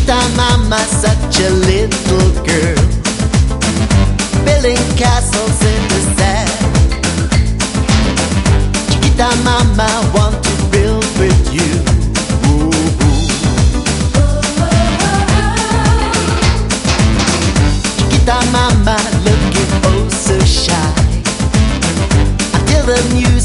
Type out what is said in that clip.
Chiquita mama, such a little girl, building castles in the sand. Chiquita mama, want to build with you. Ooh, ooh. Chiquita mama, looking oh so shy, until the music